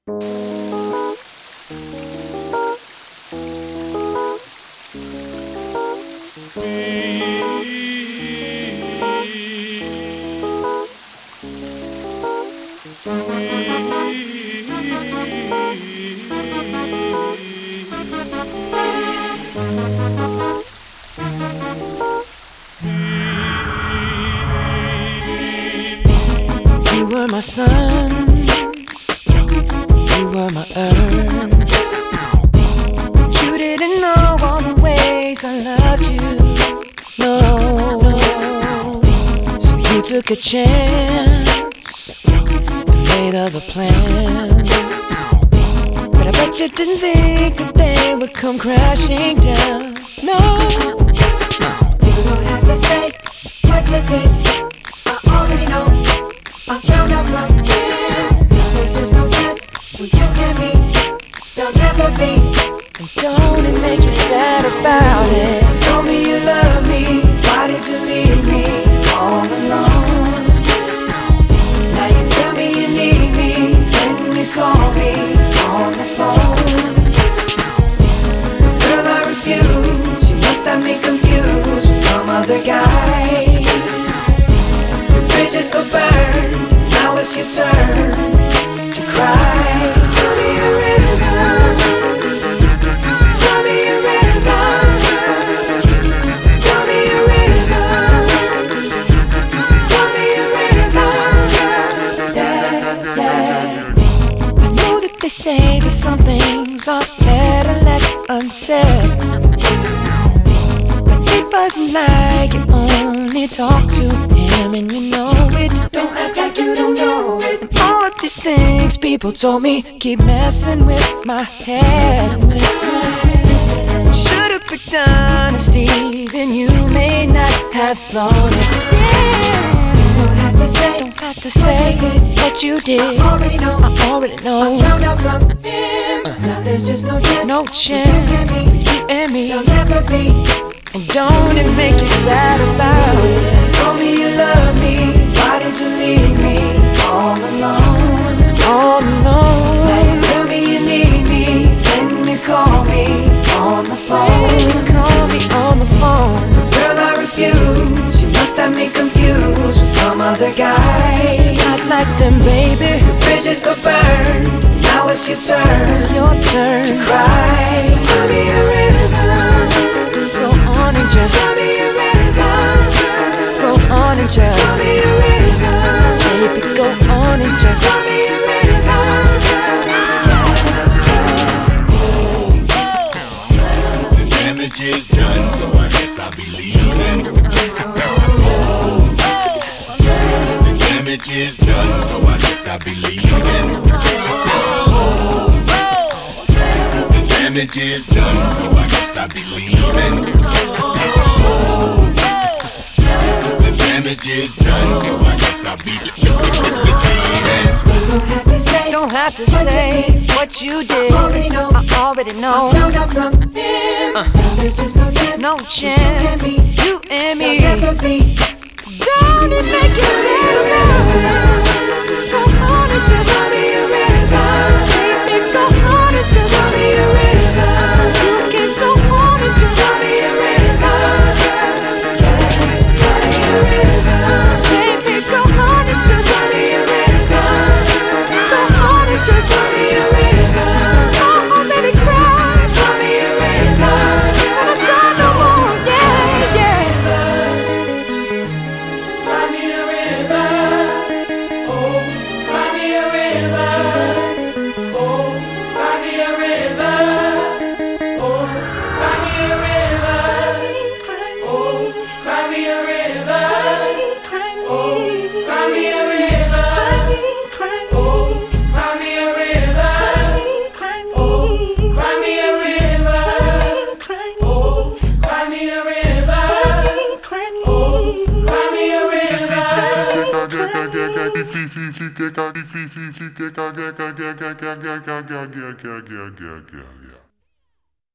You were my sun, you were my earth. But you didn't know all the ways I loved you, no. So you took a chance and made other plans, but I bet you didn't think that they would come crashing down, no. You don't have to say what you did, I already know. I found out from here, there's just no chance for you and me, there'll never be. And don't it make you sad about it? Told me you love me, why did you leave me all alone? Now you tell me you need me, when you call me on the phone. Girl, I refuse, you must have me confused with some other guy. Bridges go burn, now it's your turn to cry. Tell me a river, tell me a river, tell me a river, tell me a river. Yeah, yeah. I know that they say that some things are better left unsaid, but it wasn't like you only talk to him and you know it. Don't act like you don't know it. And all of these things people told me keep messing with my head. Should've picked honesty, then you may not have thought it. Yeah. Don't have to say what you did. I already know. I found out from him. Now there's just no chance. No chance. You and me. There'll never be. And don't it make you sad about it? Told me you love me, why did you leave me all alone? All alone. Now you tell me you need me, when you call me on the phone. Call me on the phone. Girl, I refuse, you must have me confused with some other guy. Not like them, baby. The bridges go burn, now it's your turn. It's your turn to cry. So tell me a river, go on and just tell me a river, go on and just tell me a river, baby, go on and just tell me a river. The damage is done, so I guess I'll be leaving. The damage is done, so I guess I'll be leaving. The damage is done, so I guess I'll be leaving. The damage is done, so I guess I'll be leaving. Don't have to say what you did. I already know. Found out from him. There's just no chance. You and me. Don't it make you sad about it? Go on and just tell me a river. Baby, go on and just tell me a river. You can go on and just tell me a river. Tell me a river. Baby, go on and just tell me a river. Go on and just tell me a river. 'Cause I already cried. Tell me a river. Gonna cry no more. Yeah, yeah. Cry me a river, oh, cry me a river, oh, cry me a river, oh, cry me a river, oh, cry me a river, oh, cry me a river, oh, cry me a river, oh, cry me a river, oh, cry me a river, oh, cry me a river. Yeah.